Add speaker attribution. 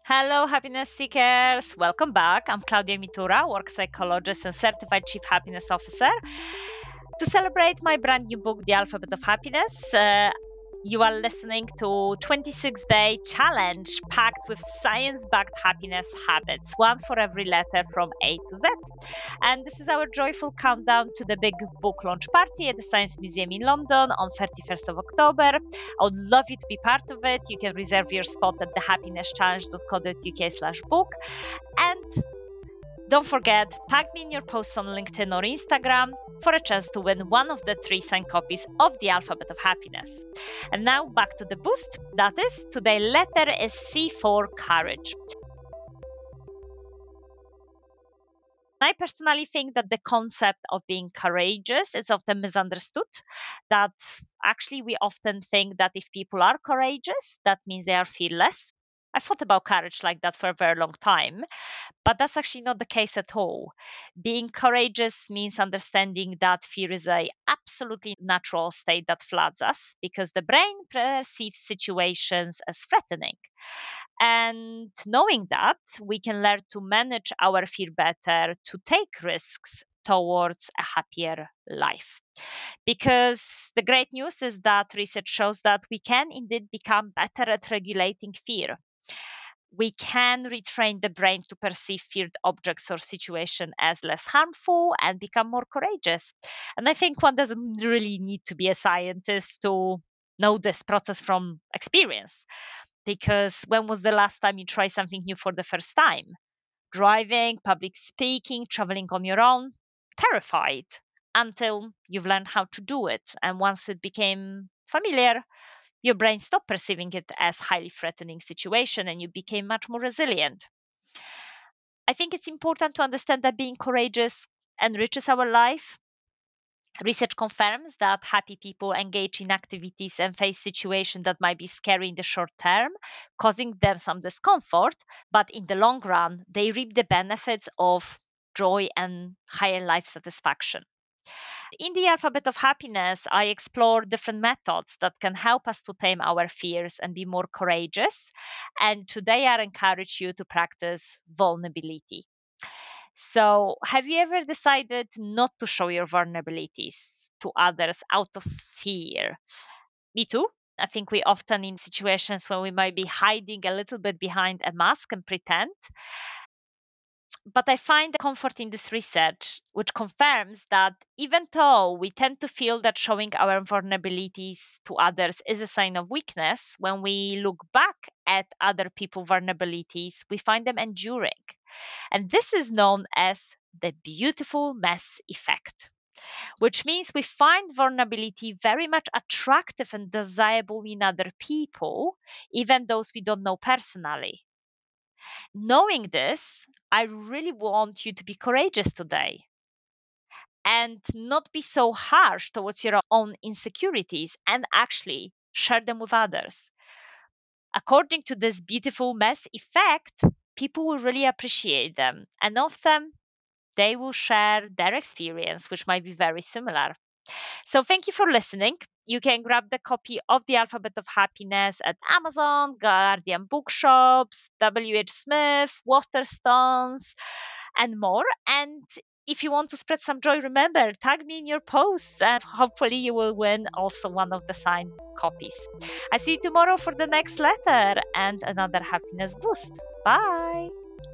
Speaker 1: Hello, happiness seekers. Welcome back. I'm Claudia Mitura, work psychologist and certified chief happiness officer. To celebrate my brand new book, The Alphabet of Happiness, you are listening to 26-day challenge packed with science-backed happiness habits, one for every letter from A to Z. And this is our joyful countdown to the big book launch party at the Science Museum in London on 31st of October. I would love you to be part of it. You can reserve your spot at thehappinesschallenge.co.uk/book. And don't forget, tag me in your posts on LinkedIn or Instagram for a chance to win one of the 3 signed copies of The Alphabet of Happiness. And now back to the boost. That is, today's letter is C for courage. I personally think that the concept of being courageous is often misunderstood. That actually we often think that if people are courageous, that means they are fearless. I thought about courage like that for a very long time, but that's actually not the case at all. Being courageous means understanding that fear is a absolutely natural state that floods us because the brain perceives situations as threatening. And knowing that, we can learn to manage our fear better, to take risks towards a happier life. Because the great news is that research shows that we can indeed become better at regulating fear. We can retrain the brain to perceive feared objects or situation as less harmful and become more courageous. And I think one doesn't really need to be a scientist to know this process from experience. Because when was the last time you tried something new for the first time? Driving, public speaking, traveling on your own? Terrified until you've learned how to do it. And once it became familiar, your brain stopped perceiving it as highly threatening situation and you became much more resilient. I think it's important to understand that being courageous enriches our life. Research confirms that happy people engage in activities and face situations that might be scary in the short term, causing them some discomfort, but in the long run, they reap the benefits of joy and higher life satisfaction. In the Alphabet of Happiness, I explore different methods that can help us to tame our fears and be more courageous. And today I encourage you to practice vulnerability. So, have you ever decided not to show your vulnerabilities to others out of fear? Me too. I think we often in situations when we might be hiding a little bit behind a mask and pretend. But I find comfort in this research, which confirms that even though we tend to feel that showing our vulnerabilities to others is a sign of weakness, when we look back at other people's vulnerabilities, we find them enduring. And this is known as the beautiful mess effect, which means we find vulnerability very much attractive and desirable in other people, even those we don't know personally. Knowing this, I really want you to be courageous today and not be so harsh towards your own insecurities and actually share them with others. According to this beautiful mess effect, people will really appreciate them, and often they will share their experience, which might be very similar. So, thank you for listening. You can grab the copy of The Alphabet of Happiness at Amazon, Guardian Bookshops, WH Smith, Waterstones, and more. And if you want to spread some joy, remember, tag me in your posts and hopefully you will win also one of the signed copies. I see you tomorrow for the next letter and another happiness boost. Bye.